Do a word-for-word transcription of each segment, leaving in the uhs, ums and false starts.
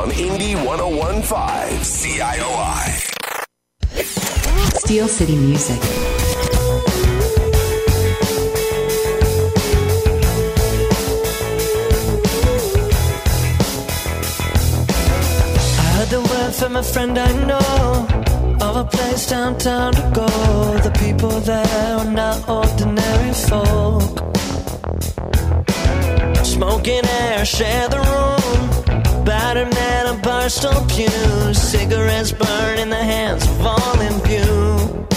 on Indie one oh one point five C I O I. Steel City Music. I heard the word from a friend I know of a place downtown to go. The people there are not ordinary folk. Smoking air, share the room. Battered metal, barstool pews. Cigarettes burn in the hands of all in view.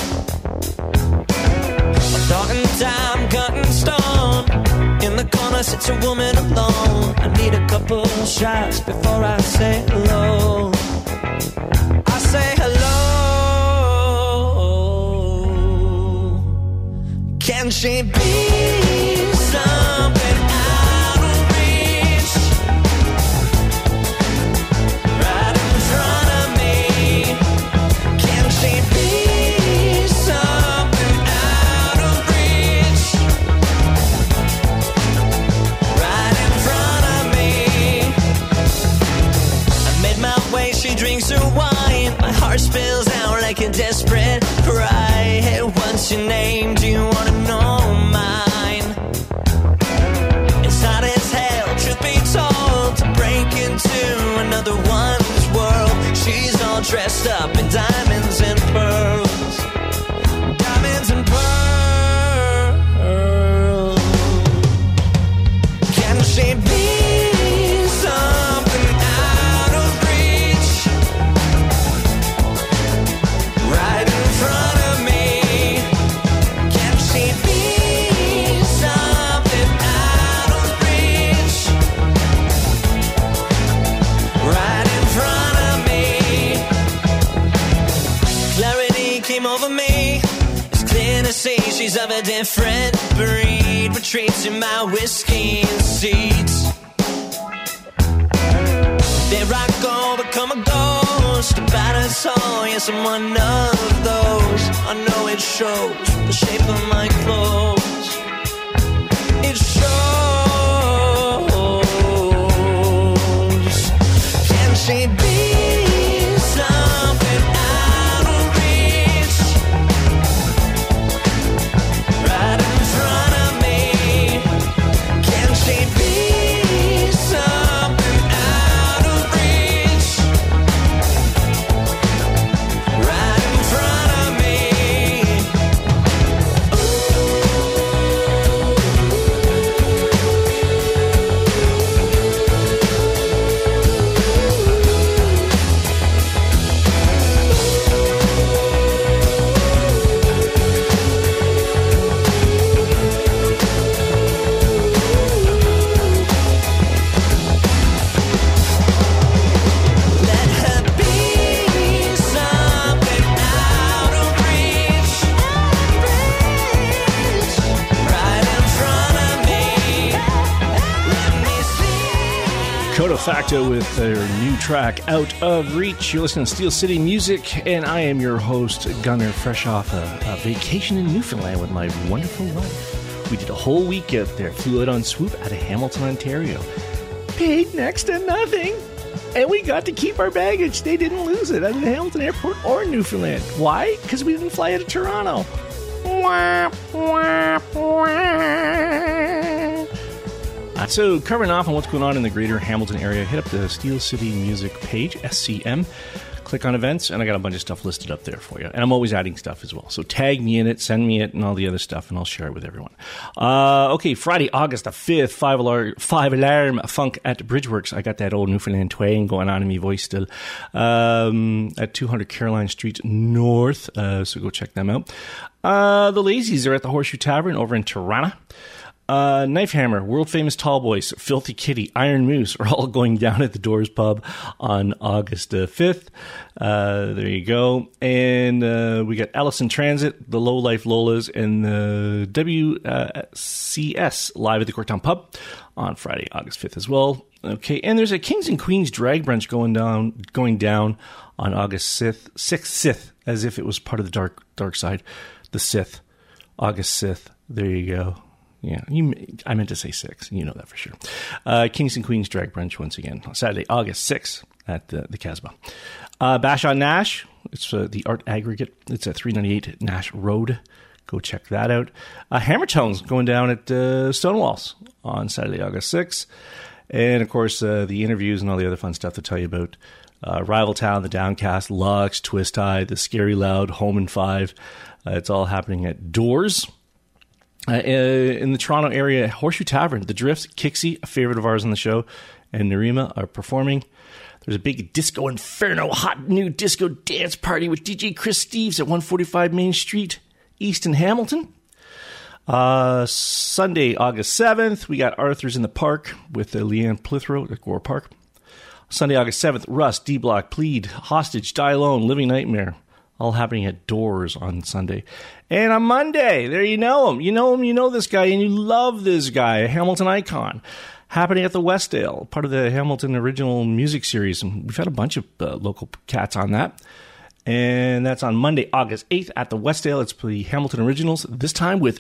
Talking time, cutting stone. In the corner sits a woman alone. I need a couple shots before I say hello. I say hello. Can she be something out of reach? Right in front of me. Can she be something out of reach? Right in front of me. I made my way, she drinks her wine. My heart spills out like a desperate cry. Hey, what's your name? Do you wanna know mine? It's hot as hell, truth be told, to break into another one's world. She's all dressed up in diamonds and pearls. Diamonds and pearls. Can she be something out of reach? Right in front of me. Can she be something out of reach? Right in front of me. Clarity came over me. It's clear to see she's of a different breed. Retreats in my whiskey and seeds. There I go, become a ghost. A battered soul, yes, I'm one of those. I know it shows the shape of my clothes. It shows. Can she be something out of reach? Right in front of me. Can she be something out of reach? Right in front of me. Let her be something out of reach. Right in front of me. Let me see. Coda Facto with their new track, Out of Reach. You're listening to Steel City Music, and I am your host, Gunner, fresh off a, a vacation in Newfoundland with my wonderful wife. We did a whole week out there, flew out on Swoop out of Hamilton, Ontario. Paid next to nothing, and we got to keep our baggage. They didn't lose it at the Hamilton Airport or Newfoundland. Why? Because we didn't fly out of Toronto. Wah, wah, wah. Uh, so, covering off on what's going on in the greater Hamilton area, hit up the Steel City Music page, S C M. Click on events, and I got a bunch of stuff listed up there for you. And I'm always adding stuff as well. So tag me in it, send me it, and all the other stuff, and I'll share it with everyone. Uh, okay, Friday, August the fifth, five alarm, five alarm funk at Bridgeworks. I got that old Newfoundland twang going on in my voice still. Um, at two hundred Caroline Street North, uh, so go check them out. Uh, the Lazies are at the Horseshoe Tavern over in Tirana. Uh, Knife Hammer, World Famous Tall Boys, Filthy Kitty, Iron Moose are all going down at the Doors Pub on August uh, fifth. Uh, there you go. And uh, we got Allison Transit, the Low Life Lolas, and the W C S live at the Corktown Pub on Friday, August fifth as well. Okay, and there's a Kings and Queens drag brunch going down going down on August sixth, sixth, Sith, as if it was part of the dark dark side. The Sith, August sixth. There you go. Yeah, you, I meant to say six. You know that for sure. Uh, Kings and Queens drag brunch once again. Saturday, August sixth. at the, the Casbah. Uh, Bash on Nash, it's uh, the art aggregate. It's at three ninety-eight Nash Road. Go check that out. Uh, Hammertones going down at uh, Stonewalls on Saturday, August sixth. And, of course, uh, the interviews and all the other fun stuff to tell you about. Uh, Rival Town, The Downcast, Lux, Twist Eye, The Scary Loud, Home in Five. Uh, it's all happening at Doors. Uh, in the Toronto area, Horseshoe Tavern, The Drifts, Kixie, a favorite of ours on the show, and Narima are performing. There's a big Disco Inferno hot new disco dance party with D J Chris Steves at one forty-five Main Street, East in Hamilton. Uh, Sunday, August seventh, we got Arthur's in the Park with uh, Leanne Plithrow at Gore Park. Sunday, August seventh, Russ, D-Block, Plead, Hostage, Die Alone, Living Nightmare. All happening at Doors on Sunday. And on Monday, there you know him. You know him, you know this guy, and you love this guy, a Hamilton icon. Happening at the Westdale, part of the Hamilton Original Music Series. And we've had a bunch of uh, local cats on that. And that's on Monday, August eighth at the Westdale. It's the Hamilton Originals, this time with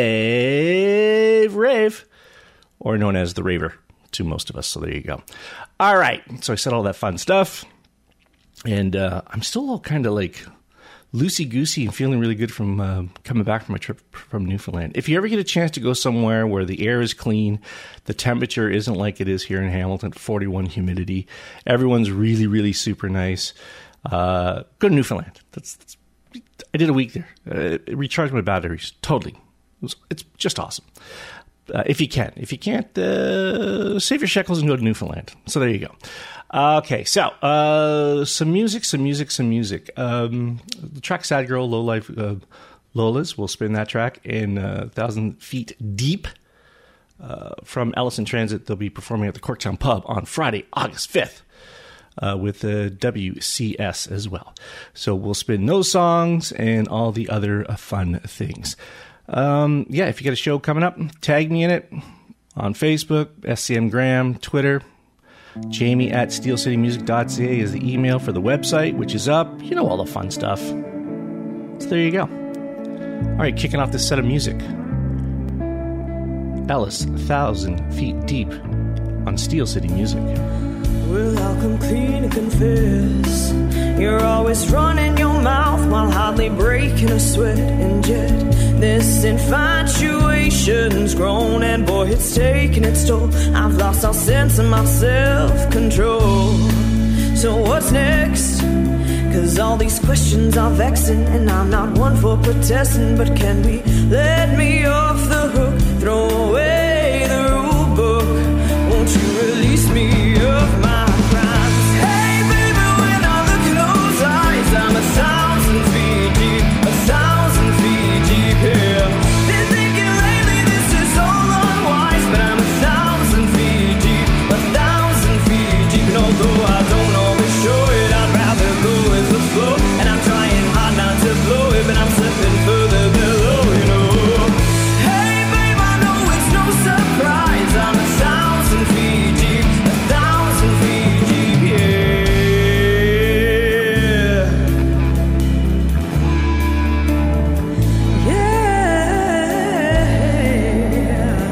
Jave Rave, or known as the Raver to most of us. So there you go. All right. So I said all that fun stuff. And uh, I'm still all kind of like loosey-goosey and feeling really good from uh, coming back from my trip from Newfoundland. If you ever get a chance to go somewhere where the air is clean, the temperature isn't like it is here in Hamilton, forty-one humidity, everyone's really, really super nice. Uh, go to Newfoundland. That's, that's I did a week there. Uh, it recharged my batteries totally. It was, it's just awesome. Uh, if you can, if you can't, uh, save your shekels and go to Newfoundland. So there you go. Uh, okay, so uh, some music, some music, some music. Um, the track "Sad Girl," Low Life, uh, Lola's. We'll spin that track in uh, Thousand Feet Deep uh, from Ellison Transit. They'll be performing at the Corktown Pub on Friday, August fifth. Uh, with the W C S as well. So we'll spin those songs and all the other uh, fun things. Um, yeah, if you got a show coming up, tag me in it on Facebook, S C M Graham, Twitter. Jamie at steel city music dot c a is the email for the website, which is up. You know, all the fun stuff. So there you go. All right, kicking off this set of music. Ellis, Thousand Feet Deep on Steel City Music. Well, I'll come clean and confess, you're always running your mouth while hardly breaking a sweat. And yet this infatuation's grown, and boy, it's taking its toll. I've lost all sense of my self-control. So what's next? Cause all these questions are vexing, and I'm not one for protesting. But can we let me off the hook? Throw away the rule book. Won't you release me of my crimes? Hey baby, when I look in those eyes, I'm a thousand feet deep, a thousand feet deep here. Been thinking lately this is all unwise, but I'm a thousand feet deep, a thousand feet deep. And although I don't always show it, I'd rather go with the flow. And I'm trying hard not to blow it, but I'm slipping further below, you know. Hey babe, I know it's no surprise, I'm a thousand feet deep, a thousand feet deep, yeah. Yeah.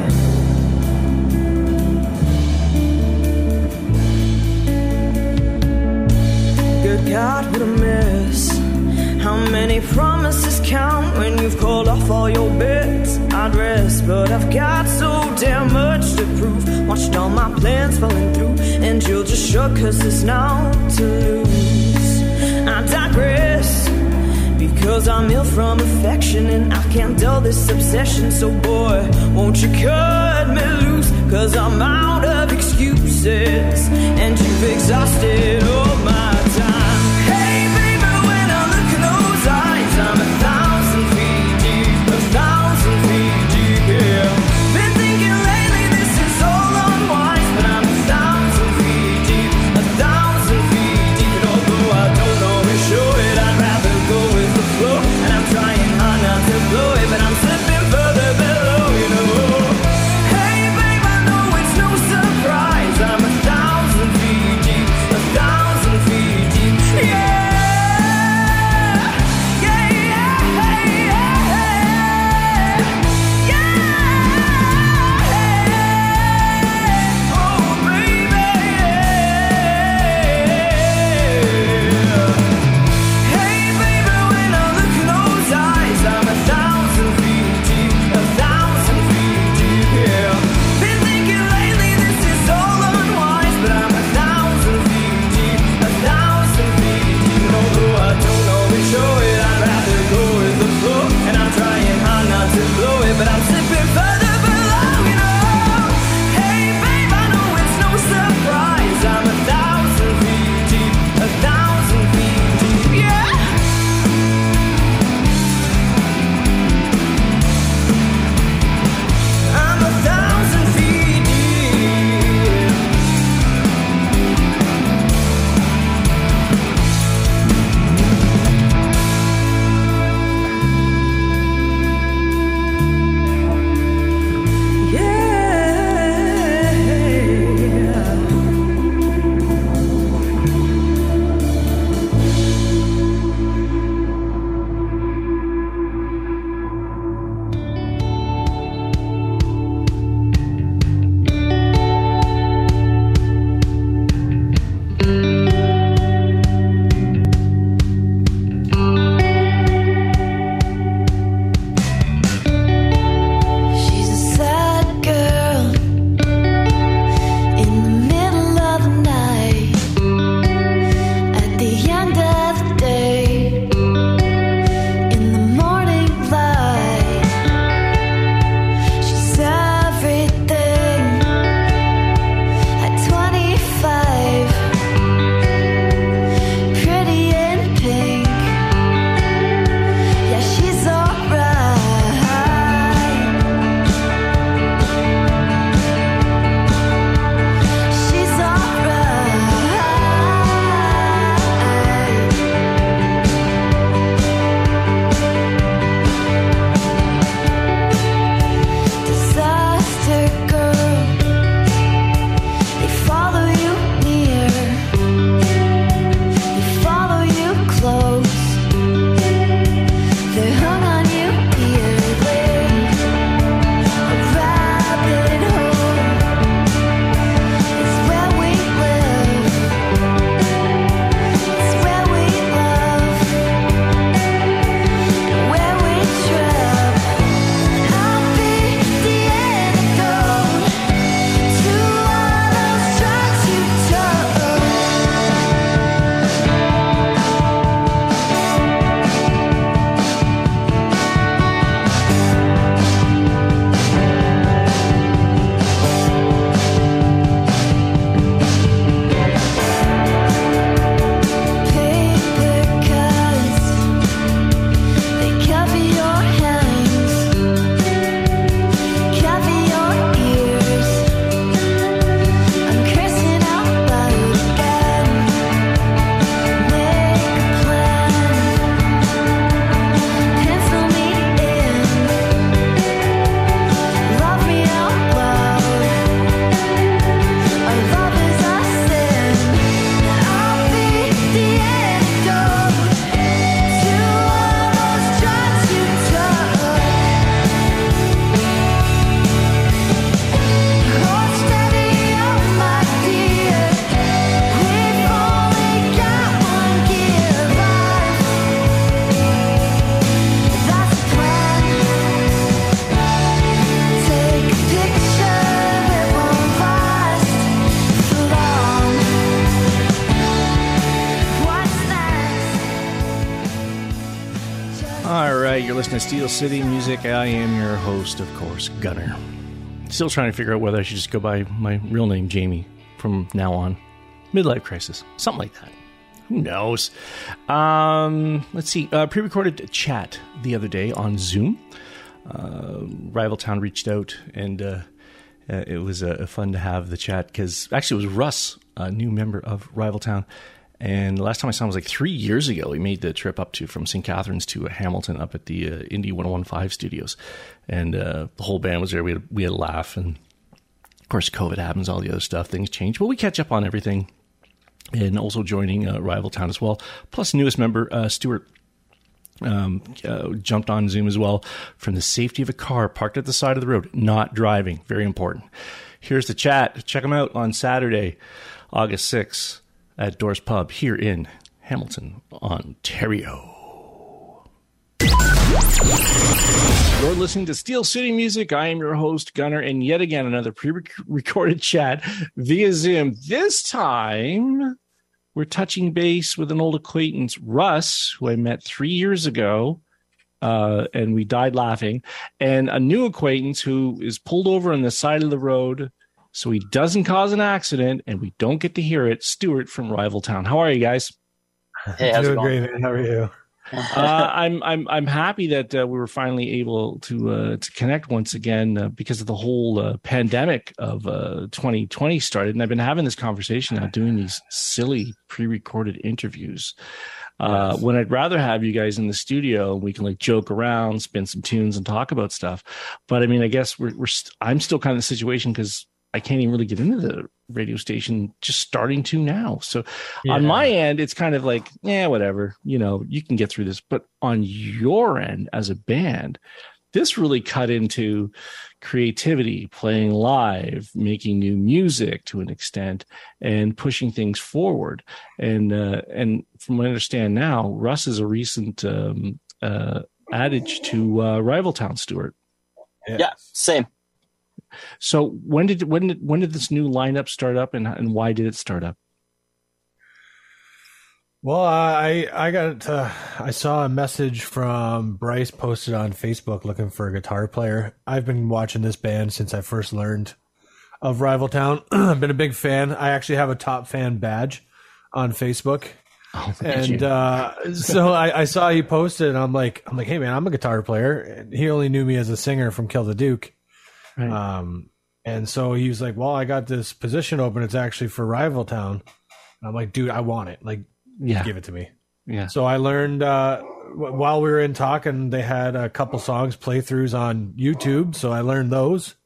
Good God, what a mess. How many promises count when you've called off all your bets? I'd rest, but I've got so damn much to prove. Watched all my plans falling through, and you'll just shrug cause there's now to lose. I digress, because I'm ill from affection, and I can't dull this obsession. So boy, won't you cut me loose, cause I'm out of excuses, and you've exhausted all my time. Hey baby, when I look in those eyes, I'm a thousand feet deep, a thousand feet deep, yeah. Been thinking lately this is all unwise, but I'm a thousand feet deep, a thousand feet deep. And although I don't always show it, I'd rather go with the flow. And I'm trying hard not to blow it, but I'm slipping further below, you know. Hey babe, I know it's no surprise, I'm a thousand feet deep, a thousand feet You're listening to Steel City Music. I am your host, of course, Gunner. Still trying to figure out whether I should just go by my real name, Jamie, from now on. Midlife crisis. Something like that. Who knows? Um, let's see. Uh, pre-recorded chat the other day on Zoom. Uh, Rival Town reached out, and uh, uh, it was uh, fun to have the chat because actually it was Russ, a new member of Rival Town. And the last time I saw him was like three years ago. He made the trip up to from Saint Catharines to uh, Hamilton up at the uh, Indie ten fifteen studios. And uh, the whole band was there. We had, we had a laugh. And, of course, COVID happens, all the other stuff. Things change. But we catch up on everything. And also joining uh, Rival Town as well. Plus, newest member, uh, Stuart, um, uh, jumped on Zoom as well from the safety of a car parked at the side of the road, not driving. Very important. Here's the chat. Check them out on Saturday, August sixth. At Doors Pub here in Hamilton, Ontario. You're listening to Steel City Music. I am your host, Gunner, and yet again, another pre-recorded chat via Zoom. This time, we're touching base with an old acquaintance, Russ, who I met three years ago, uh, and we died laughing, and a new acquaintance who is pulled over on the side of the road so he doesn't cause an accident, and we don't get to hear it. Stuart from Rival Town. How are you guys? Hey, how's Doing it going? great, man. How are you? uh, I'm I'm I'm happy that uh, we were finally able to uh, to connect once again uh, because of the whole uh, pandemic of uh, twenty twenty started, and I've been having this conversation now, doing these silly pre-recorded interviews. Uh, yes. When I'd rather have you guys in the studio, and we can like joke around, spin some tunes, and talk about stuff. But I mean, I guess we're we're st- I'm still kind of in the situation because I can't even really get into the radio station, just starting to now. So yeah. On my end, it's kind of like, yeah, whatever, you know, you can get through this. But on your end as a band, this really cut into creativity, playing live, making new music to an extent, and pushing things forward. And, uh, and from what I understand now, Russ is a recent um, uh, adage to uh, Rival Town, Stuart. Yeah, yeah, same. So when did when did when did this new lineup start up, and and why did it start up? Well, I I got uh, I saw a message from Bryce posted on Facebook looking for a guitar player. I've been watching this band since I first learned of Rival Town. I've been a big fan. I actually have a top fan badge on Facebook. Oh, and uh, so I, I saw he posted, and I'm like, I'm like, hey man, I'm a guitar player. And he only knew me as a singer from Kill the Duke. Right. Um, and so he was like, well, I got this position open. It's actually for Rival Town. And I'm like, dude, I want it. Like, yeah. Give it to me. Yeah. So I learned, uh, w- while we were in talking, they had a couple songs playthroughs on YouTube. So I learned those.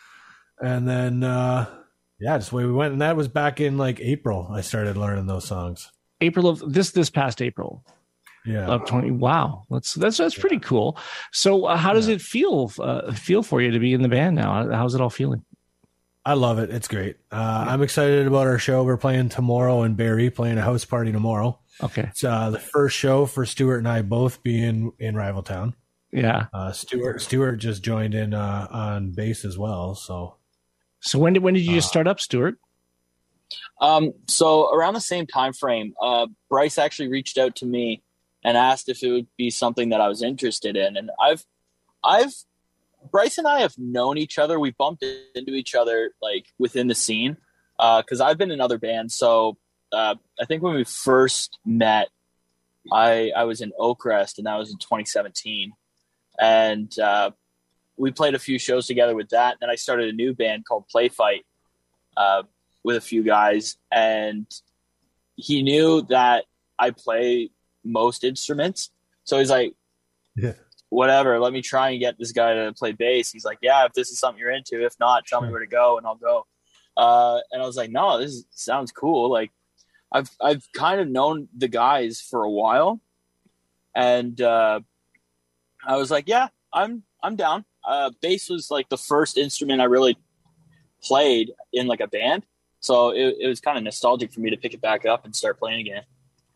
And then, uh, yeah, just the way we went. And that was back in like April. I started learning those songs. April of this, this past April. Yeah. Of twenty. Wow. That's, that's, that's pretty cool. So uh, how does yeah. it feel, uh, feel for you to be in the band now? How's it all feeling? I love it. It's great. Uh, yeah. I'm excited about our show. We're playing tomorrow in Barrie, playing a house party tomorrow. Okay. It's uh, the first show for Stuart and I both being in Rival Town. Yeah. Uh, Stuart, Stuart just joined in uh, on bass as well. So, so when did, when did you just uh, start up, Stuart? Um, so around the same time frame, uh, Bryce actually reached out to me and asked if it would be something that I was interested in. And I've, I've, Bryce and I have known each other. We bumped into each other like within the scene. Uh, cause I've been in other bands. So, uh, I think when we first met, I, I was in Oakrest, and that was in twenty seventeen. And, uh, we played a few shows together with that. And then I started a new band called Play Fight, uh, with a few guys, and he knew that I play most instruments. So he's like, yeah, whatever, let me try and get this guy to play bass. He's like, yeah, if this is something you're into, if not, tell me where to go and I'll go. Uh, and I was like, no, this is, sounds cool. Like I've, I've kind of known the guys for a while, and, uh, I was like, yeah, I'm, I'm down. Uh, bass was like the first instrument I really played in like a band. So it, it was kind of nostalgic for me to pick it back up and start playing again.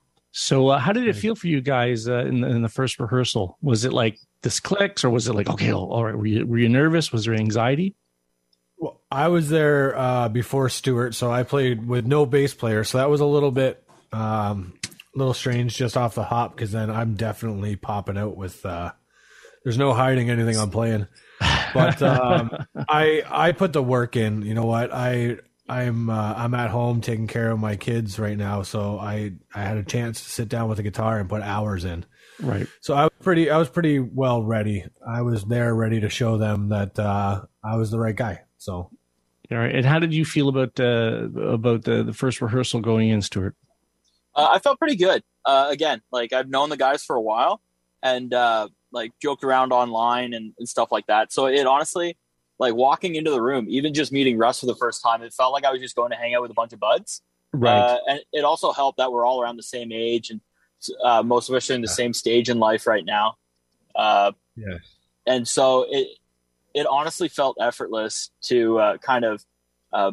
So uh, how did it feel for you guys uh, in, the, in the first rehearsal? Was it like this clicks, or was it like, okay, all right, were you, were you nervous? Was there anxiety? Well, I was there uh, before Stuart, so I played with no bass player. So that was a little bit, um, a little strange just off the hop, because then I'm definitely popping out with uh, there's no hiding anything I'm playing. But um, I I put the work in. You know what? I I'm uh, I'm at home taking care of my kids right now, so I I had a chance to sit down with the guitar and put hours in. Right. So I was pretty I was pretty well ready. I was there ready to show them that uh, I was the right guy. So. All right. And how did you feel about uh, about the, the first rehearsal going in, Stuart? Uh, I felt pretty good. Uh, again, like I've known the guys for a while, and uh, like joked around online and, and stuff like that. So it honestly, like walking into the room, even just meeting Russ for the first time, it felt like I was just going to hang out with a bunch of buds. Right. Uh, and it also helped that we're all around the same age, and uh, most of us are in the same stage in life right now. Uh, yeah. And so it it honestly felt effortless to uh, kind of uh,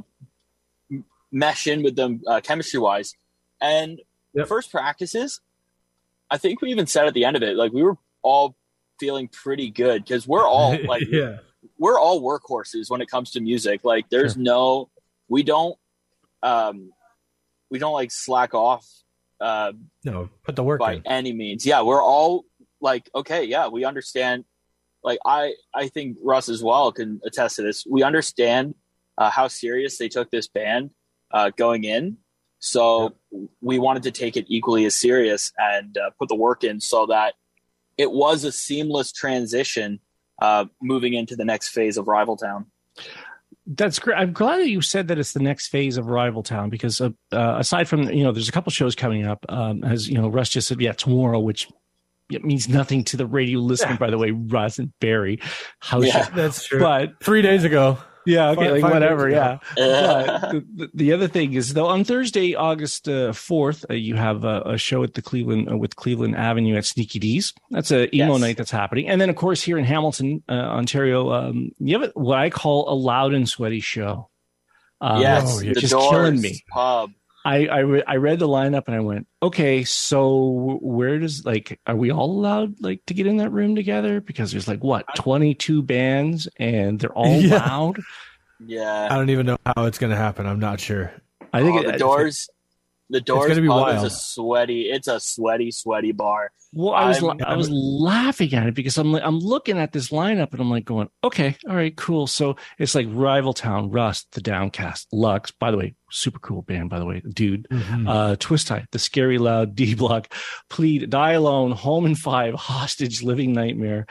mesh in with them uh, chemistry wise. And yep. first practices, I think we even said at the end of it, like we were all feeling pretty good because we're all like, yeah. we're all workhorses when it comes to music. Like there's Sure. no, we don't, um, we don't like slack off uh, No, put the work by in. any means. Yeah. We're all like, okay, yeah, we understand. Like I, I think Russ as well can attest to this. We understand uh, how serious they took this band uh, going in. So yeah. we wanted to take it equally as serious and uh, put the work in so that it was a seamless transition uh, moving into the next phase of Rival Town. That's great. I'm glad that you said that it's the next phase of Rival Town because uh, uh, aside from, you know, there's a couple shows coming up. Um, as you know, Russ just said, yeah, tomorrow, which it means nothing to the radio listener, yeah. by the way, Russ and Barry. How yeah, that's true. But three days ago. Yeah, okay, five, like five whatever, yeah. yeah. But the, the other thing is, though, on Thursday, August uh, fourth, uh, you have a, a show at the Cleveland uh, with Cleveland Avenue at Sneaky D's. That's a emo yes. night that's happening, and then of course here in Hamilton, uh, Ontario, um, you have what I call a loud and sweaty show. Um, yes, oh, the just Doors killing me. Pub. I I, re- I read the lineup and I went, okay, so where does like are we all allowed like to get in that room together? Because there's like what twenty-two bands and they're all yeah. loud. Yeah, I don't even know how it's going to happen. I'm not sure. I think oh, it, the Doors. The Doors gonna be pub wild. is a sweaty. It's a sweaty, sweaty bar. Well, I was I'm- I was laughing at it because I'm I'm looking at this lineup and I'm like going, okay, all right, cool. So it's like Rival Town, Rust, The Downcast, Lux. By the way, super cool band. By the way, dude. Mm-hmm. Uh, Twist Tie, The Scary Loud, D Block, Plead, Die Alone, Home in Five, Hostage, Living Nightmare.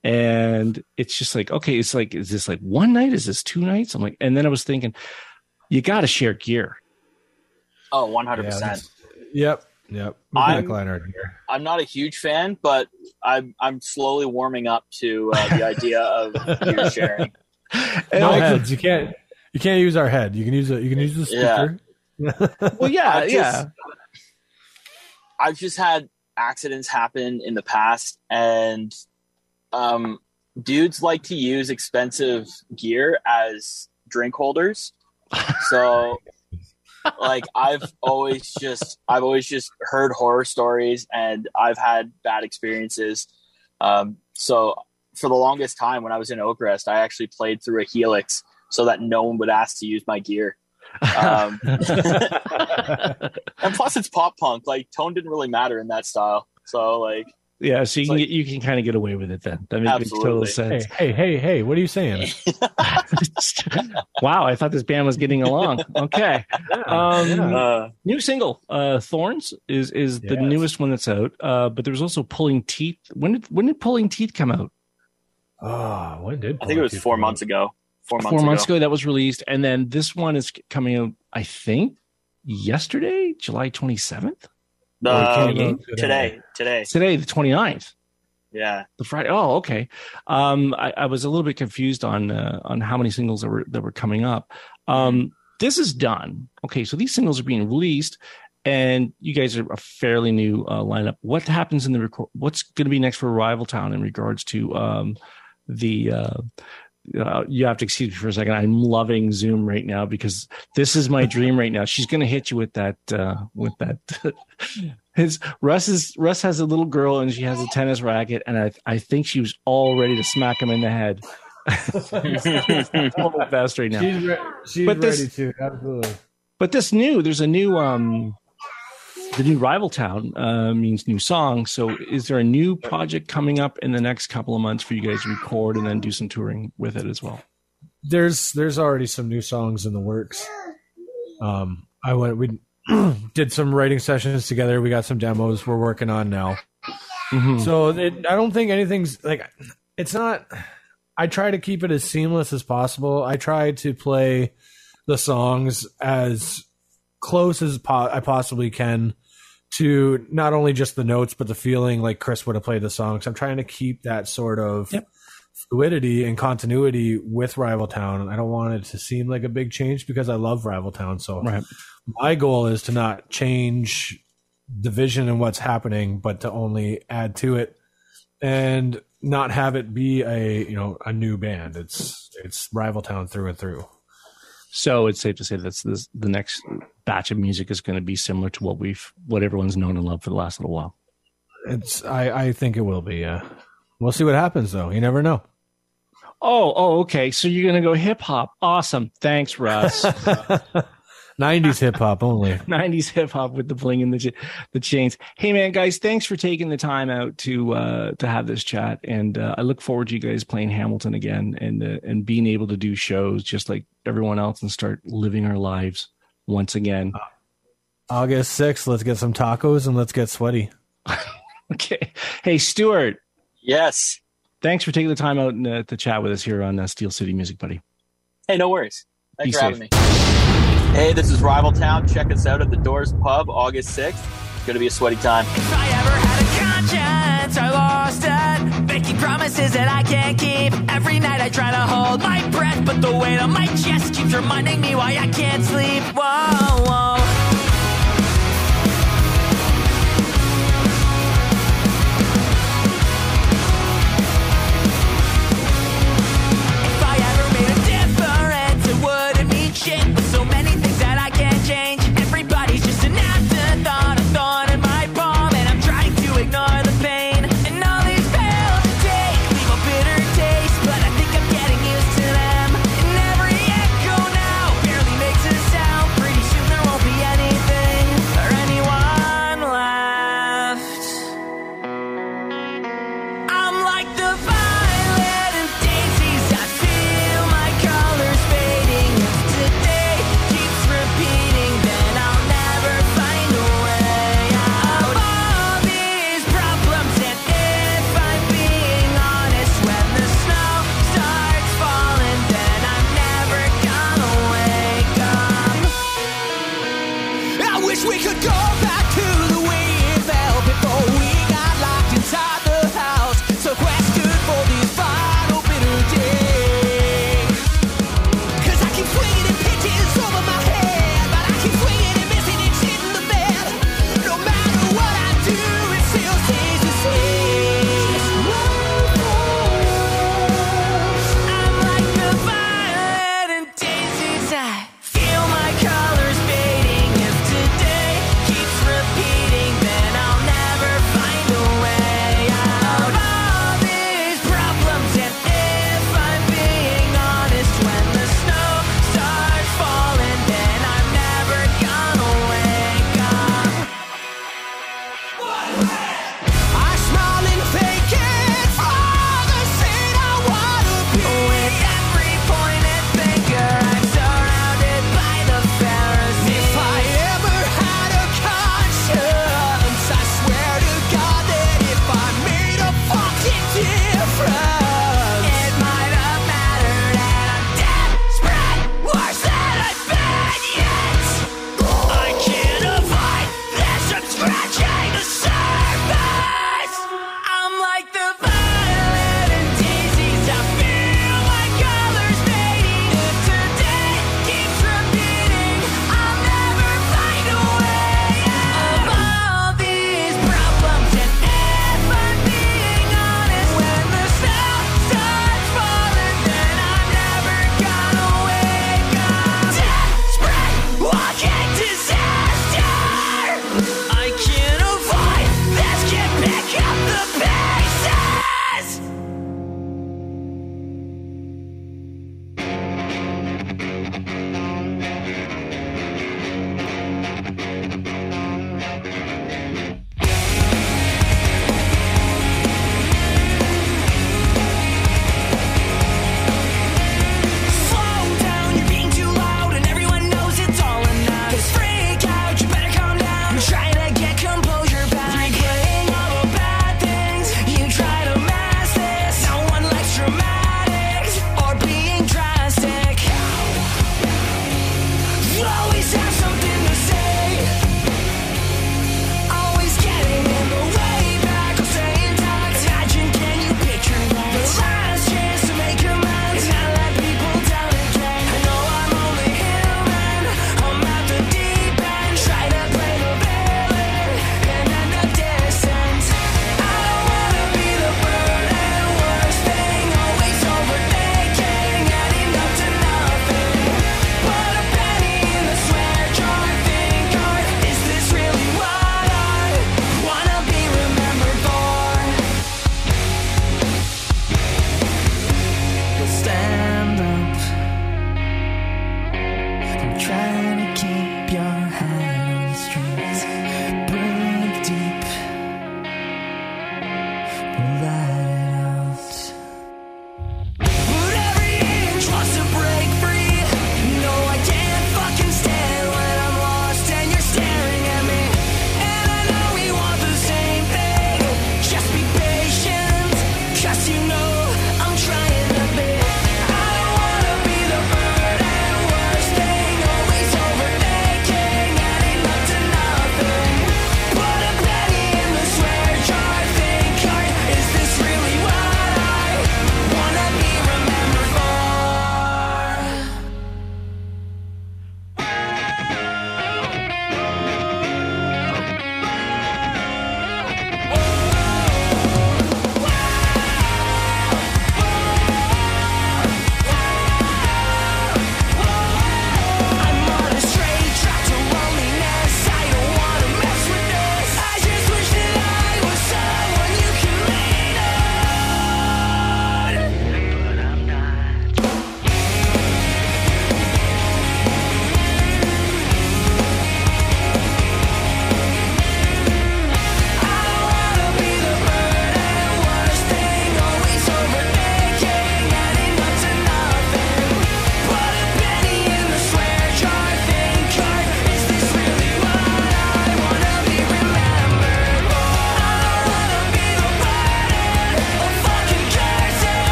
And it's just like, okay, it's like, is this like one night? Is this two nights? I'm like, and then I was thinking, you got to share gear. Oh, one hundred Yeah, percent. that's- Yep. Yep. I'm- Backliner here. I'm not a huge fan, but I'm I'm slowly warming up to uh, the idea of gear sharing. No I- heads. You can't. You can't use our head. You can use a. You can use the speaker. Well, yeah, I've yeah. just- I've just had accidents happen in the past, and um, dudes like to use expensive gear as drink holders. So, like, I've always just I've always just heard horror stories, and I've had bad experiences. Um, so, for the longest time, when I was in Oakrest, I actually played through a Helix so that no one would ask to use my gear. Um, and plus, it's pop punk. Like, tone didn't really matter in that style. So, like, Yeah, so you It's can like- get, you can kind of get away with it then. That makes total Absolutely. sense. Hey, hey, hey, hey! What are you saying? Wow, I thought this band was getting along. Okay. Um, Yeah. uh, New single, uh, Thorns is is the Yes. newest one that's out. Uh, but there was also Pulling Teeth. When did when did Pulling Teeth come out? Oh, when did I think it was four months ago. Four months Four ago. months ago that was released, and then this one is coming out. I think yesterday, July twenty seventh. Uh, came out today. Today. Today, the twenty-ninth. Yeah. The Friday. Oh, okay. Um, I, I was a little bit confused on uh, on how many singles that were that were coming up. Um, this is done. Okay, so these singles are being released, and you guys are a fairly new uh, lineup. What happens in the record? What's going to be next for Rival Town in regards to um, the? Uh, uh, you have to excuse me for a second. I'm loving Zoom right now because this is my dream right now. She's going to hit you with that. Uh, with that. His Russ is Russ has a little girl and she has a tennis racket, and I I think she was all ready to smack him in the head. Total best right now. She's, re- she's But this- ready to absolutely. But this new, there's a new um, the new Rival Town uh, means new songs. So is there a new project coming up in the next couple of months for you guys to record and then do some touring with it as well? There's there's already some new songs in the works. Um, I went we did some writing sessions together. We got some demos we're working on now. Mm-hmm. So it, I don't think anything's like it's not. I try to keep it as seamless as possible. I try to play the songs as close as po- I possibly can to not only just the notes, but the feeling like Chris would have played the songs. I'm trying to keep that sort of yep. fluidity and continuity with Rival Town. I don't want it to seem like a big change because I love Rival Town. So right. my goal is to not change the vision and what's happening, but to only add to it and not have it be a, you know, a new band. It's, it's Rival Town through and through. So it's safe to say that's this, the next batch of music is going to be similar to what we've, what everyone's known and loved for the last little while. It's, I, I think it will be. Yeah, we'll see what happens though. You never know. Oh, oh, okay. So you're going to go hip hop. Awesome. Thanks, Russ. nineties hip hop only. nineties hip hop with the bling and the the chains. Hey man, guys, thanks for taking the time out to uh, to have this chat, and uh, I look forward to you guys playing Hamilton again and uh, and being able to do shows just like everyone else and start living our lives once again. August sixth, let's get some tacos and let's get sweaty. Okay. Hey, Stuart. Yes. Thanks for taking the time out and, uh, to chat with us here on uh, Steel City Music, buddy. Hey, no worries. Thanks Be for safe. having me. Hey, this is Rival Town. Check us out at the Doors Pub August sixth. It's going to be a sweaty time. If I ever had a conscience, I lost it. Making promises that I can't keep. Every night I try to hold my breath, but the weight on my chest keeps reminding me why I can't sleep. Whoa, whoa. If I ever made a difference, it wouldn't mean shit. With so many things that I can't change. Everybody's just an afterthought, a thorn in my palm, and I'm trying to ignore the pain. And all these pills to take leave a bitter taste, but I think I'm getting used to them. And every echo now barely makes a sound. Pretty soon there won't be anything or anyone left. I'm like the violet and daisies. I feel my colors fading. If today keeps repeating, then I'll never find a way out of all these problems. And if I'm being honest, when the snow starts falling, then I'm never gonna wake up. I wish we could go back to the way it felt before we got locked inside the house, sequestered for these final bitter days. Cause I keep swinging and pitches over my head, but I keep swinging and missing and shit in the bed. No matter what I do, it still stays the same. I'm like the violet and daisies. I feel my colors fading. If today keeps repeating,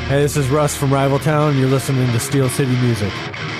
Hey, this is Russ from Rival Town, and you're listening to Steel City Music.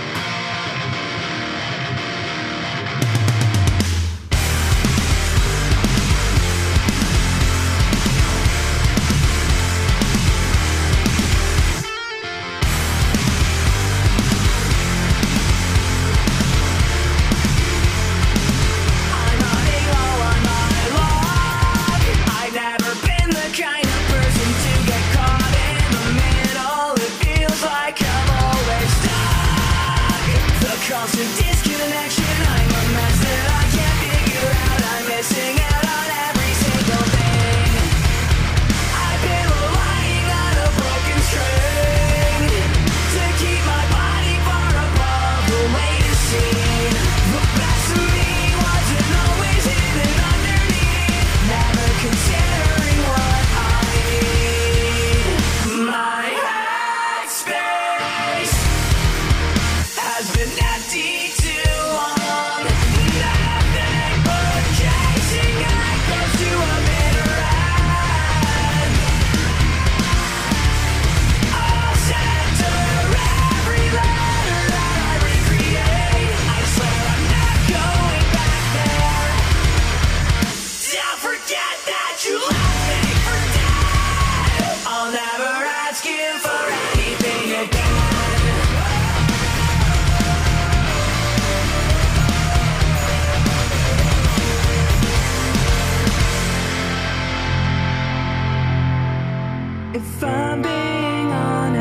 If I'm being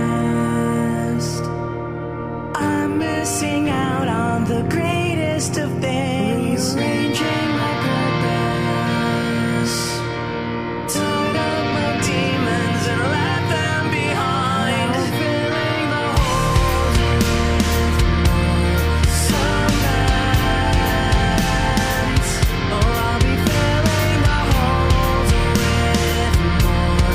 honest, I'm missing out on the greatest of things. Rearranging my purpose, tied up my demons and left them behind. Filling the holes with more cement. Oh, I'll be filling the holes with more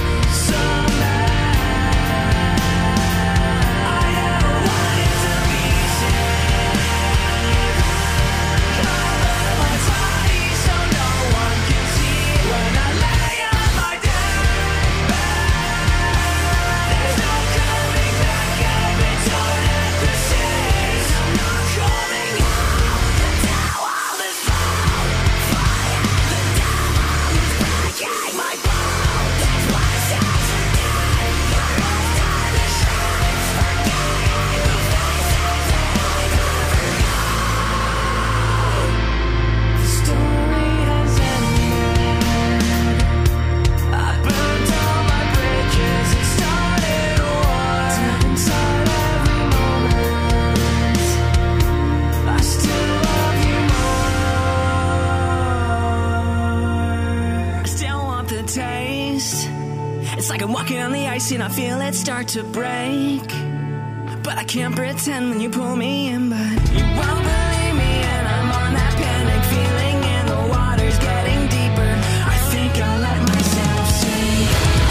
cement. I never wanted to be saved. Cover my body so no one can see when I lay on my deathbed. There's no coming back. I've been torn at the seams. I'm not coming home until all is found. Fire the devil is breaking my bones. His voices are dead. My most are the shrines. Forgetting the faces that I never know. The story has ended. I burned all my bridges and started a war. Deep inside every moment, I still love you more. I still want the taste. It's like I'm walking on the ice and I feel it start to break. But I can't pretend when you pull me in. But you won't believe me, and I'm on that panic feeling, and the water's getting deeper. I think I'll let myself sink.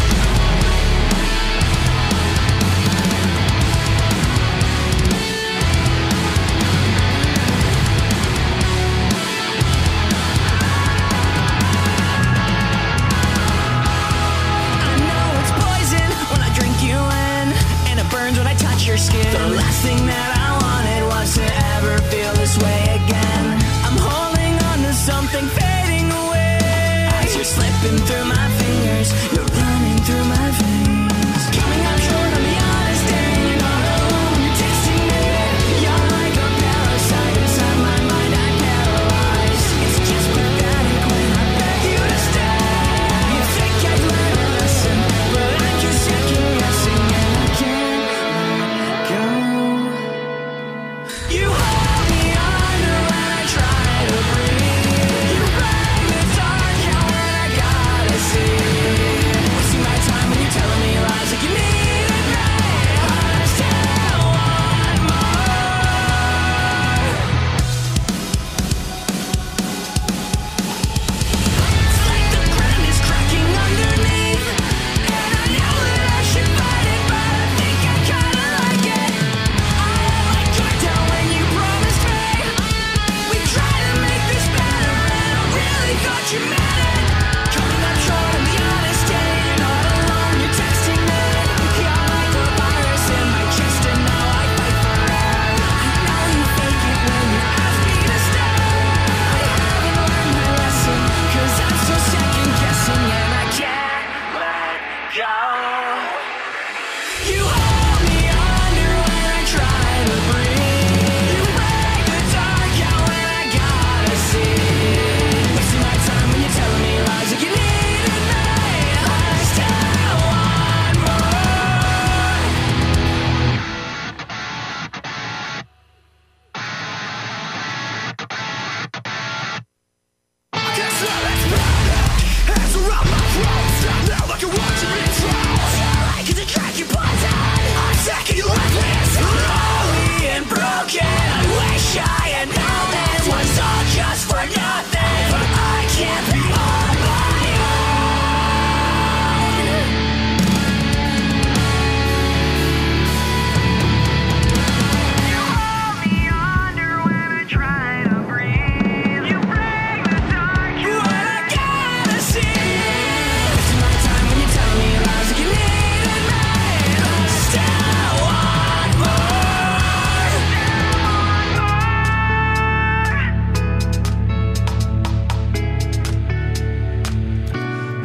I know it's poison when I drink you in, and it burns when I touch your skin. The last thing that I wanted was to ever feel this way again. I'm holding on to something fading away. As you're slipping through my fingers, you're running through my veins. Coming up short on the honest day, you're not alone, you're tasting me. You're like a parasite inside my mind, I'm paralyzed. It's just pathetic when I beg you to stay. You think I'd learn a lesson, but I keep second guessing, and I can't let go. You hold me under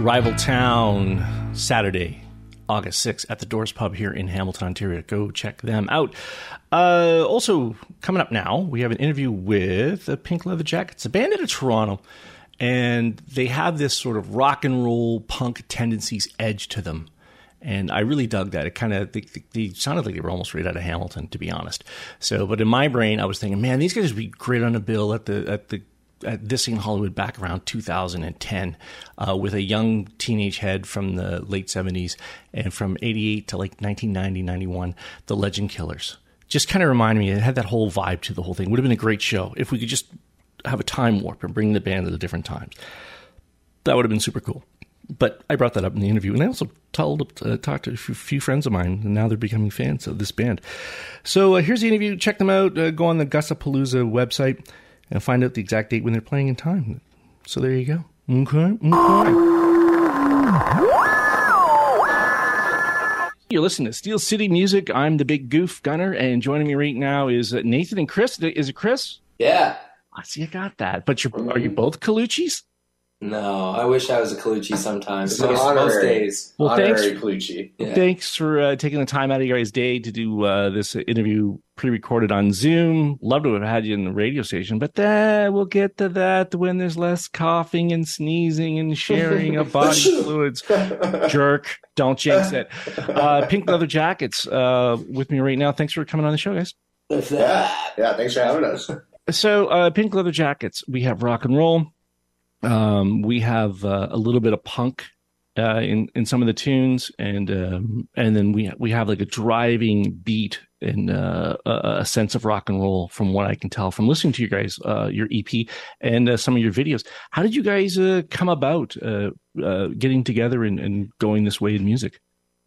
Rival Town, Saturday, August sixth, at the Doors Pub here in Hamilton, Ontario. Go check them out. Uh, also, coming up now, we have an interview with uh, Pink Leather Jackets, a band out of Toronto, and they have this sort of rock and roll punk tendencies edge to them. And I really dug that. It kind of, they, they sounded like they were almost right out of Hamilton, to be honest. So, but in my brain, I was thinking, man, these guys would be great on a bill at the, at the, at This Ain't Hollywood back around two thousand ten, uh, with a young teenage head from the late seventies, and from eighty-eight to like nineteen ninety, ninety-one, the Legend Killers. Just kind of reminded me, it had that whole vibe to the whole thing. Would have been a great show if we could just have a time warp and bring the band at the different times. That would have been super cool. But I brought that up in the interview, and I also told, uh, talked to a few friends of mine, and now they're becoming fans of this band. So uh, here's the interview. Check them out. Uh, go on the Gussapalooza website and find out the exact date when they're playing in time. So there you go. Okay. Okay. You're listening to Steel City Music. I'm the Big Goof Gunner, and joining me right now is Nathan and Chris. Is it Chris? Yeah. I see you got that. But you're, are you both Colucci's? No, I wish I was a Colucci sometimes. Most, most days. Well, honorary thanks, Colucci. Yeah. Thanks for uh, taking the time out of your guys' day to do uh, this interview pre-recorded on Zoom. Love to have had you in the radio station, but then we'll get to that when there's less coughing and sneezing and sharing of body fluids. Jerk. Don't jinx it. Uh, Pink Leather Jackets uh, with me right now. Thanks for coming on the show, guys. Yeah, yeah thanks for having us. So, uh, Pink Leather Jackets, we have rock and roll. Um, we have uh, a little bit of punk uh, in in some of the tunes, and um, and then we we have like a driving beat and uh, a, a sense of rock and roll, from what I can tell from listening to you guys, uh, your E P and uh, some of your videos. How did you guys uh, come about uh, uh, getting together and, and going this way in music?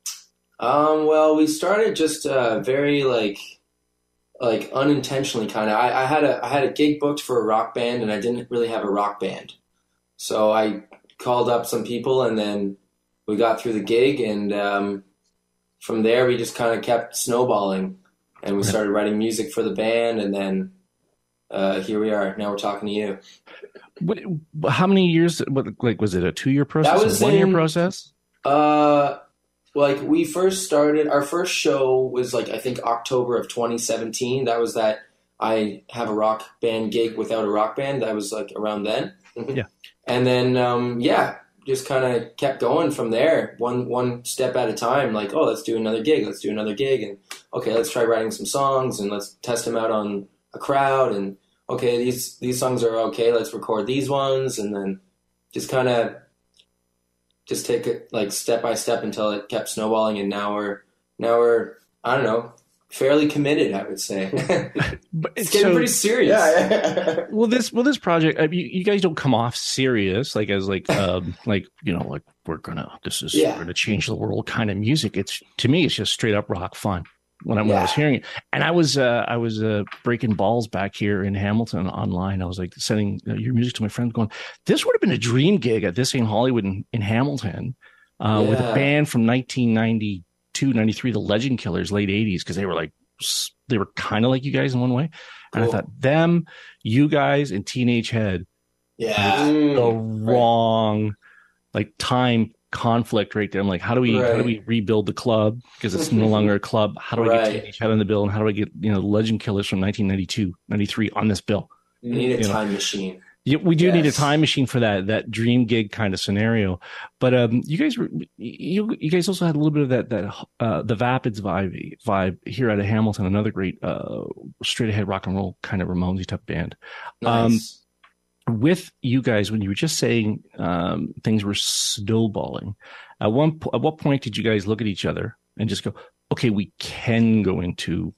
Um, well, we started just uh, very like like unintentionally, kind of. I, I had a I had a gig booked for a rock band, and I didn't really have a rock band. So I called up some people, and then we got through the gig, and um, from there we just kind of kept snowballing, and we started writing music for the band, and then uh, here we are. Now we're talking to you. What, how many years? What, like, was it a two-year process? That was a one-year in, process? Uh, like we first started. Our first show was like I think October of twenty seventeen. That was that I have a rock band gig without a rock band. That was like around then. Yeah. And then, um, yeah, just kind of kept going from there, one one step at a time. Like, oh, let's do another gig. Let's do another gig. And, okay, let's try writing some songs, and let's test them out on a crowd. And, okay, these, these songs are okay. Let's record these ones. And then just kind of just take it, like, step by step until it kept snowballing. And now we're, now we're I don't know, fairly committed, I would say. But it's getting so, pretty serious. Yeah. well, this well, this project, I mean, you, you guys don't come off serious, like as like um, like you know, like we're gonna this is yeah. we're gonna change the world kind of music. It's to me, it's just straight up rock fun when I when yeah. I was hearing it, and I was uh, I was uh, breaking balls back here in Hamilton online. I was like sending uh, your music to my friends, going, "This would have been a dream gig at This Ain't Hollywood in, in Hamilton uh, yeah. with a band from nineteen ninety-two, ninety-three, the Legend Killers, late eighties, because they were like." They were kind of like you guys in one way. And cool. I thought them, you guys, and Teenage Head. Yeah. The wrong like time conflict right there. I'm like, how do we right. how do we rebuild the club? Because it's no longer a club. How do I right. get Teenage Head on the bill? And how do I get, you know, Legend Killers from nineteen ninety-two, ninety-three on this bill? You need a you time know? machine. Yeah, we do yes. need a time machine for that that dream gig kind of scenario. But um, you guys were you you guys also had a little bit of that that uh, the Vapids vibe vibe here out of Hamilton, another great uh, straight ahead rock and roll kind of Ramones type band. Nice. Um, with you guys, when you were just saying um, things were snowballing, at one po- at what point did you guys look at each other and just go, okay, we can go into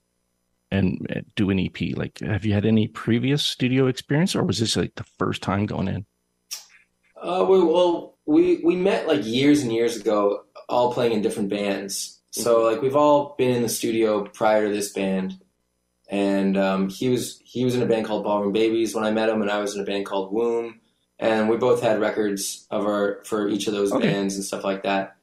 and do an E P? Like, have you had any previous studio experience, or was this like the first time going in? Uh, we, well, we we met like years and years ago, all playing in different bands. So mm-hmm. like we've all been in the studio prior to this band, and um, he was he was in a band called Ballroom Babies when I met him, and I was in a band called Womb, and we both had records of our for each of those okay. bands and stuff like that.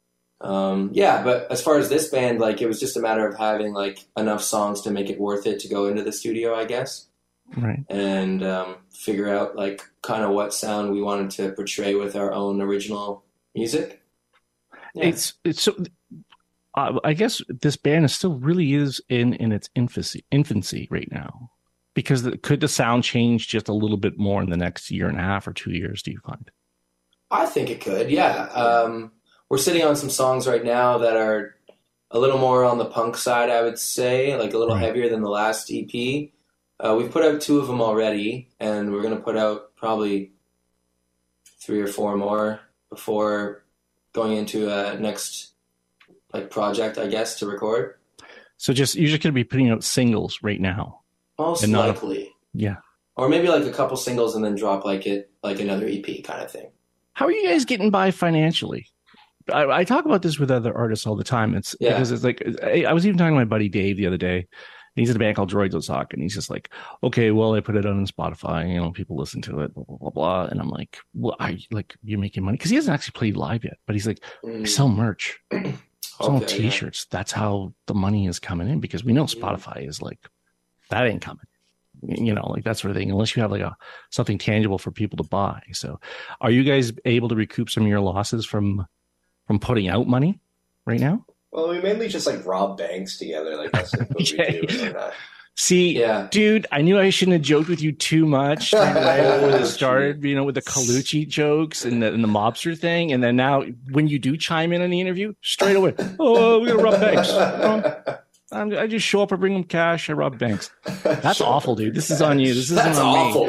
Um, yeah, but as far as this band, like it was just a matter of having like enough songs to make it worth it to go into the studio, I guess. Right. And um, figure out like kind of what sound we wanted to portray with our own original music. Yeah. It's it's so. Uh, I guess this band is still really is in in its infancy infancy right now, because the, could the sound change just a little bit more in the next year and a half or two years? Do you find? I think it could. Yeah, um, we're sitting on some songs right now that are a little more on the punk side, I would say, like a little Right. heavier than the last E P. Uh, we've put out two of them already, and we're going to put out probably three or four more before going into a next like project, I guess, to record. So just you're just going to be putting out singles right now. Most And not a- likely, Yeah. or maybe like a couple singles and then drop like it like another E P kind of thing. How are you guys getting by financially? I, I talk about this with other artists all the time. It's Yeah. because it's like I, I was even talking to my buddy Dave the other day. He's in a band called Droids Sock, and he's just like, okay, well, I put it on Spotify, you know, people listen to it, blah, blah, blah, blah. And I'm like, well, I like, you're making money? Because he hasn't actually played live yet, but he's like, I sell merch, I sell Okay, yeah. t-shirts. That's how the money is coming in, because we know Spotify is like, that ain't coming. You know, like that sort of thing, unless you have like a something tangible for people to buy. So are you guys able to recoup some of your losses from from putting out money right now? Well, we mainly just like rob banks together. Like that's like, what Okay. we do. We're not- See, Yeah. dude, I knew I shouldn't have joked with you too much right when it started, you know, with the Colucci jokes and the, and the mobster thing. And then now when you do chime in on the interview, straight away, oh, we're going to rob banks. You know, I'm, I just show up, I bring them cash, I rob banks. That's awful, dude. This is on you. This isn't That's on awful.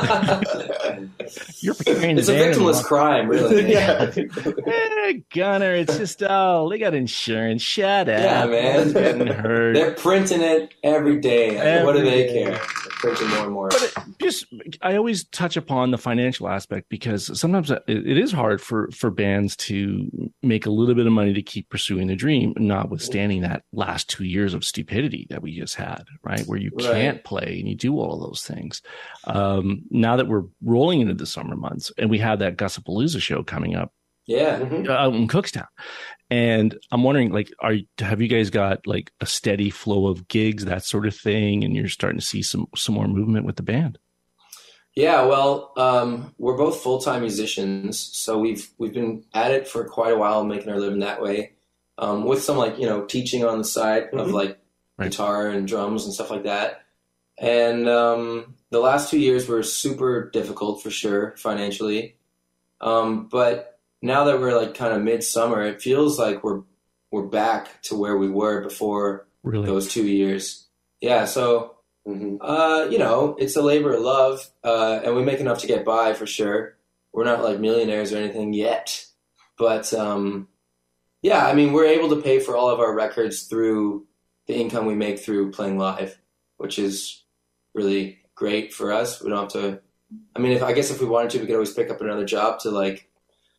me. You're portraying It's a the band victimless wrong. crime, really. yeah. Eh, Gunner, it's just, oh, they got insurance. Shut up. Yeah, man. It's getting hurt. They're printing it every day. I mean, what do Every they day. care? They're printing more and more. But it just, I always touch upon the financial aspect, because sometimes it, it is hard for, for bands to make a little bit of money to keep pursuing the dream, notwithstanding that last two years of stupidity that we just had, right? Where you Right. can't play and you do all of those things. Um, now that we're rolling into the summer months and we have that Gussapalooza show coming up Yeah. Mhm. uh, out in Cookstown. And I'm wondering, like, are have you guys got like a steady flow of gigs, that sort of thing, and you're starting to see some some more movement with the band? Yeah, well, um, we're both full-time musicians, so we've we've been at it for quite a while, making our living that way, um, with some like you know teaching on the side of Mhm. like Right. guitar and drums and stuff like that. And um, the last two years were super difficult for sure financially, um, but now that we're like kind of midsummer, it feels like we're we're back to where we were before Really? those two years. Yeah, so. Mhm. Uh, you know, it's a labor of love, uh, and we make enough to get by for sure. We're not like millionaires or anything yet, but um, yeah, I mean, we're able to pay for all of our records through the income we make through playing live, which is really great for us. We don't have to. I mean, if I guess if we wanted to, we could always pick up another job to like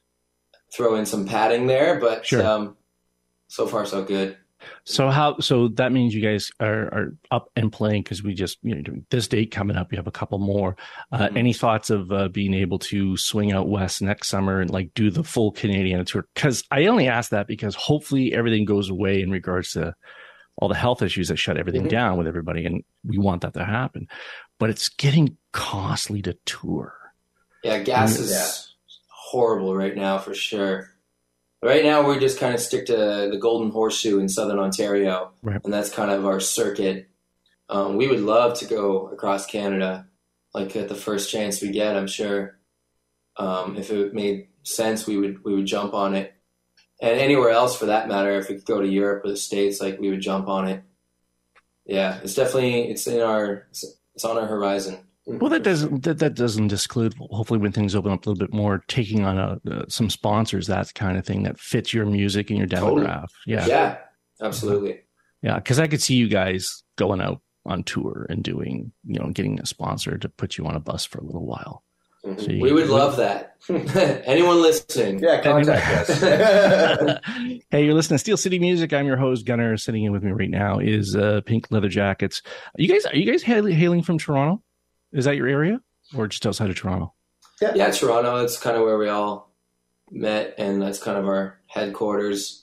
throw in some padding there, but Sure. um, so far so good. So how? So that means you guys are, are up and playing, because we just, you know, doing this date coming up. You have a couple more. Uh, Mhm. Any thoughts of uh, being able to swing out west next summer and like do the full Canadian tour? Because I only ask that because hopefully everything goes away in regards to all the health issues that shut everything Mhm. down with everybody, and we want that to happen. But it's getting costly to tour. Yeah, gas is Yeah. horrible right now for sure. Right now, we just kind of stick to the Golden Horseshoe in Southern Ontario, Right. and that's kind of our circuit. Um, we would love to go across Canada, like at the first chance we get. I'm sure um, if it made sense, we would we would jump on it. And anywhere else for that matter, if we could go to Europe or the States, like we would jump on it. Yeah, it's definitely it's in our it's, it's on our horizon. Well, that doesn't that, that doesn't exclude, hopefully, when things open up a little bit more, taking on a, uh, some sponsors, that kind of thing that fits your music and your Totally. demographic. Yeah, Yeah, absolutely. yeah, because I could see you guys going out on tour and doing, you know, getting a sponsor to put you on a bus for a little while. Mhm. So you- We would love that. Anyone listening? Yeah, contact us. Hey, you're listening to Steel City Music. I'm your host, Gunnar. Sitting in with me right now is uh, Pink Leather Jackets. You guys, are you guys hail- hailing from Toronto? Is that your area, or just outside of Toronto? Yeah, Toronto. That's kind of where we all met, and that's kind of our headquarters.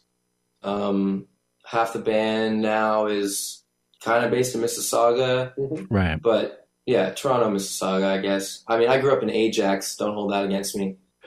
Um, half the band now is kind of based in Mississauga, Right. but yeah, Toronto, Mississauga, I guess. I mean, I grew up in Ajax. Don't hold that against me.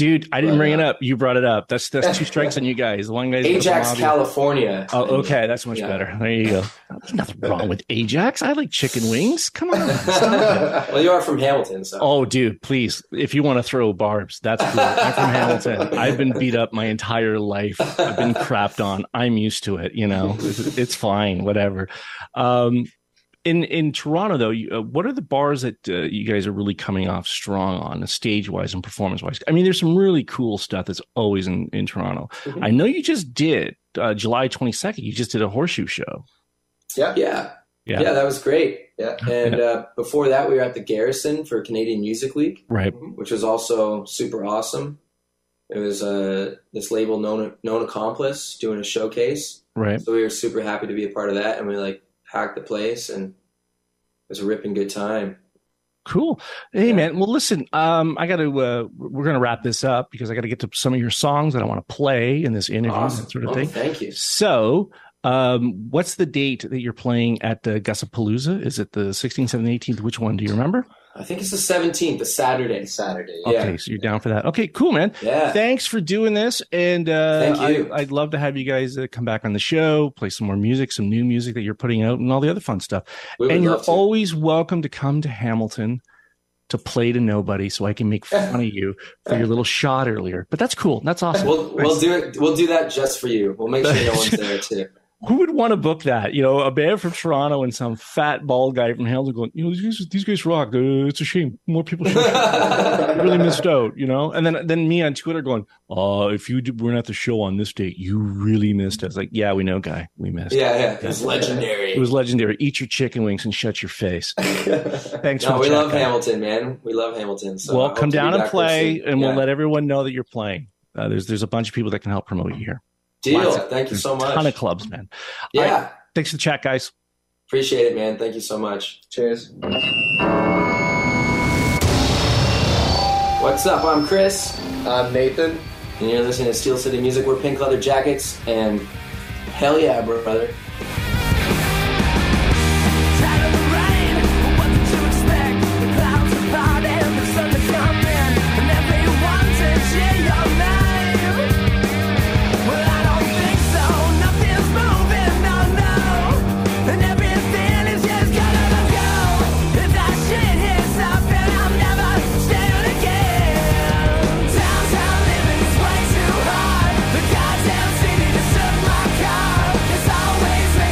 Dude, I didn't bring it up. You brought it up. That's that's two strikes on you guys. The one guy's Ajax, California. Oh, okay, that's much yeah. better. There you go. There's nothing wrong with Ajax. I like chicken wings. Come on. Well, you are from Hamilton, so. Oh, dude, please. If you want to throw barbs, that's cool. I'm from Hamilton. I've been beat up my entire life. I've been crapped on. I'm used to it. You know, it's, it's fine. Whatever. Um, In in Toronto, though, you, uh, what are the bars that uh, you guys are really coming off strong on, stage-wise and performance-wise? I mean, there's some really cool stuff that's always in, in Toronto. Mm-hmm. I know you just did, uh, July twenty-second, you just did a horseshoe show. Yeah. Yeah. Yeah, yeah that was great. Yeah. And yeah. Uh, before that, we were at the Garrison for Canadian Music Week. Right. Which was also super awesome. It was uh, this label, Known, Known Accomplice, doing a showcase. Right. So we were super happy to be a part of that, and we, like, packed the place, and it was a ripping good time. Cool. Hey, yeah. man. Well, listen, um, I got to, uh, we're going to wrap this up because I got to get to some of your songs that I want to play in this interview, awesome. that sort of oh, thing. Thank you. So, um, what's the date that you're playing at the Gussapalooza? Is it the sixteenth, seventeenth, eighteenth? Which one? Do you remember? I think it's the seventeenth, the Saturday. Saturday. Okay, yeah. so you're down for that. Okay, cool, man. Yeah. Thanks for doing this. And uh, Thank you. I, I'd love to have you guys uh, come back on the show, play some more music, some new music that you're putting out, and all the other fun stuff. We would and you're love to. always welcome to come to Hamilton to play to nobody, so I can make fun of you for your little shot earlier. But that's cool. That's awesome. We'll, nice. we'll do it. We'll do that just for you. We'll make sure no one's there too. Who would want to book that? You know, a band from Toronto and some fat bald guy from Hamilton going, you know, these guys, these guys rock. Uh, it's a shame. More people should really missed out, you know? And then then me on Twitter going, oh, if you weren't at the show on this date, you really missed it. It's like, yeah, we know, guy. We missed Yeah, yeah. It was legendary. It was legendary. Eat your chicken wings and shut your face. Thanks no, for we chat, love guy. Hamilton, man. We love Hamilton. So well, come down and play, and yeah. we'll let everyone know that you're playing. Uh, there's There's a bunch of people that can help promote you here. Deal. Thank you so much. A ton of clubs, man. Yeah. Right. Thanks for the chat, guys. Appreciate it, man. Thank you so much. Cheers. What's up? I'm Chris. I'm Nathan. And you're listening to Steel City Music. We're Pink Leather Jackets. And hell yeah, brother. Always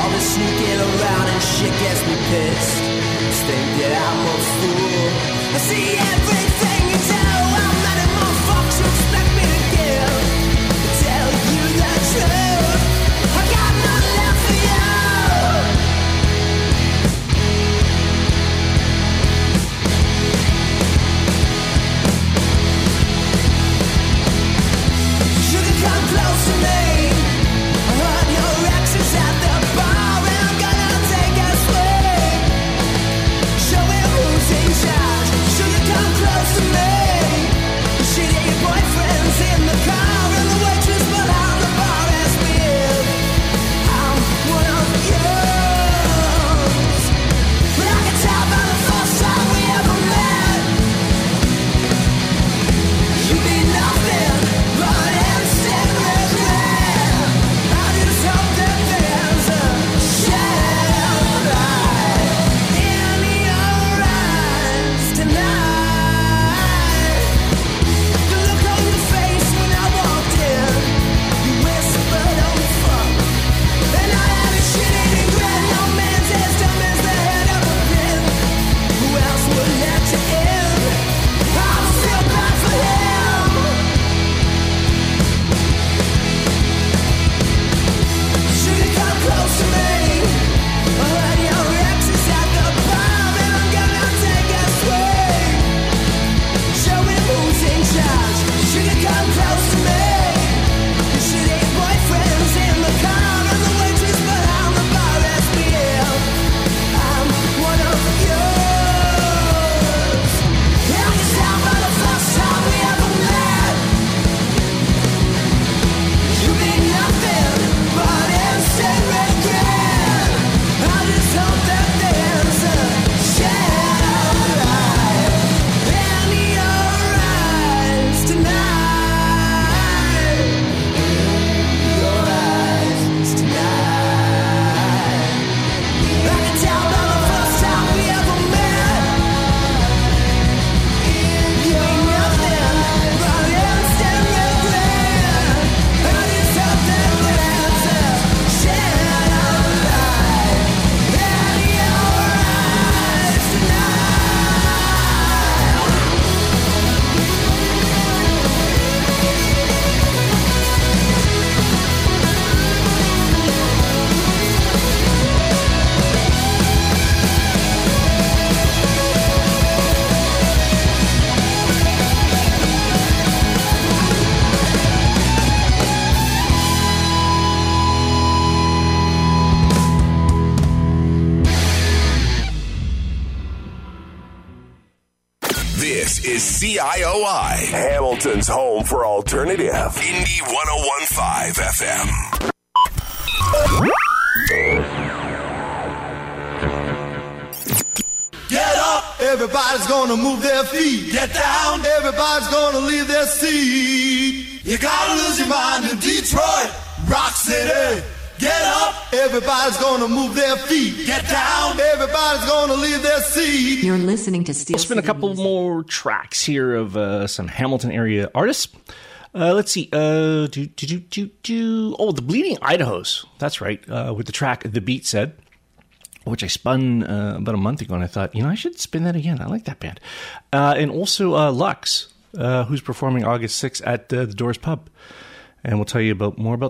all this sneaking around and shit gets me pissed. Just think that I'm a fool. I see everything you do. How many more fucks you expect me to give? To tell you the truth, I got nothing left for you. Sugar, come close to me. I heard your ex is at the bar and I'm gonna take a swing. Show him who's in charge. Sugar, come close to me. Shitty boyfriends in the car and the waitress behind the bar as with. I'm one of yours. But I can tell by the first time we ever met, you mean nothing but instant regret. I just hope that there's a shadow light in your eyes tonight. The look on your face when I walked in, you whispered, "Oh fuck," and I had a shit-eating grin. No man's as dumb as the head of a pin. Who else would let you in? I don't feel bad for him. Sugar, come close to me. I heard your ex is at the bar and I'm gonna take a swing. Show him who's in charge. Sugar, come close to me. Your shitty boyfriends in the car and the waitress behind the bar as we am. I'm one of yours. I can tell by the first time we ever met, you mean nothing but instant regret. I just hope that there's a shadow light in your eyes tonight. Your eyes tonight. I can tell by the first time we ever met, you mean nothing but instant regret. I just hope that there's a shadow light in your eyes tonight. This is C I O I, Hamilton's home for alternative. Indie one oh one point five F M. Get up, everybody's gonna move their feet. Get down, everybody's gonna leave their seat. You gotta lose your mind in Detroit, Rock City. Get up, everybody's gonna move their feet. Get down, everybody's gonna leave their seat. You're listening to Steel We'll spin a City couple Music. more tracks here of uh, some Hamilton area artists. Uh, let's see. Uh, do, do, do, do, do. Oh, the Bleeding Idahos. That's right. Uh, with the track The Beat Said, which I spun uh, about a month ago, and I thought, you know, I should spin that again. I like that band. Uh, and also uh, Lux, uh, who's performing August sixth at uh, the Doors Pub. And we'll tell you about more about